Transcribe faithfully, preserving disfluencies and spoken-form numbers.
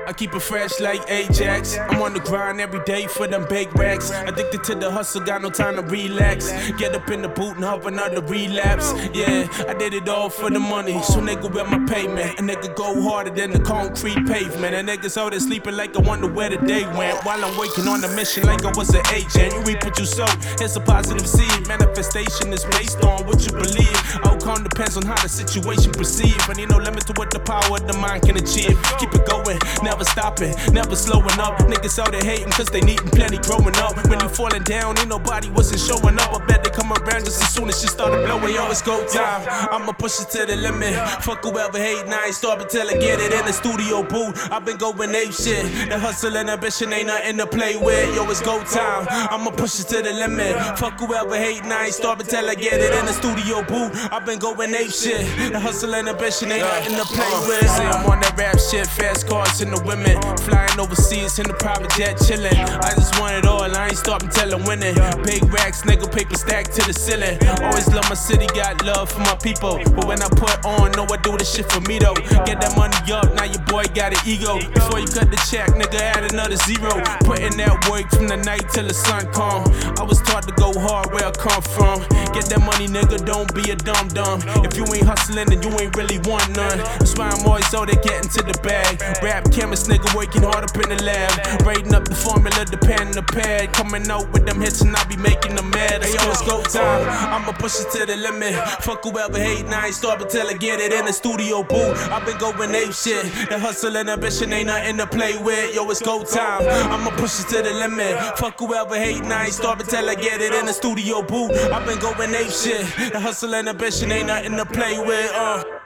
I keep it fresh like Ajax. I'm on the grind every day for them big racks. Addicted to the hustle, got no time to relax. Get up in the boot and have another relapse. Yeah, I did it all for the money, so nigga wear my payment. A nigga go harder than the concrete pavement. A nigga's out there sleeping like I wonder where the day went, while I'm waking on the mission like I was an agent. You reap what you sow, it's a positive seed. Manifestation is based on what you believe. Outcome depends on how the situation perceived, and ain't no limit to what the power of the mind can achieve. Keep it going, never stopping, never slowing up. Niggas out there hating cause they needin' plenty growing up. When you falling down, ain't nobody wasn't showing up. I bet they come around just as soon as shit started blowing. Yo, it's go time, I'ma push it to the limit. Fuck whoever hatin', I ain't stopping till I get it in the studio booth. I've been going ape shit. The hustle and ambition ain't nothing to play with. Yo, it's go time, I'ma push it to the limit. Fuck whoever hatin', I ain't stopping till I get it in the studio booth. I've been going ape shit. The hustle and ambition ain't nothing to play with. Say I'm on that rap shit, fast cars and the women, flying overseas in the private jet, chillin'. I just want it all, I ain't stopping till I'm winning. Big racks, nigga, paper stacked to the ceiling. Always love my city, got love for my people. But when I put on, know I do this shit for me though. Get that money up, now your boy got an ego. Before you cut the check, nigga, add another zero. Putting that work from the night till the sun come. I was taught to go hard where I come from. Get that money, nigga, don't be a dumb dumb. If you ain't hustling, then you ain't really want none. That's why I'm always out there getting to the bag. Rap chemist, nigga, working hard up in the lab. Writing up the formula, the pen and the pad. Coming out with them hits and I be making them mad. Hey, yo, it's go time, I'ma push it to the limit. Fuck whoever hatin', I ain't stopping till I get it in the studio booth. I've been going ape shit. The hustle and ambition ain't nothing to play with. Yo, it's go time, I'ma push it to the limit. Fuck whoever hatin', I ain't stopping till I get it in the studio booth. I've been going ape shit. The hustle and ambition ain't nothing to play with. Uh.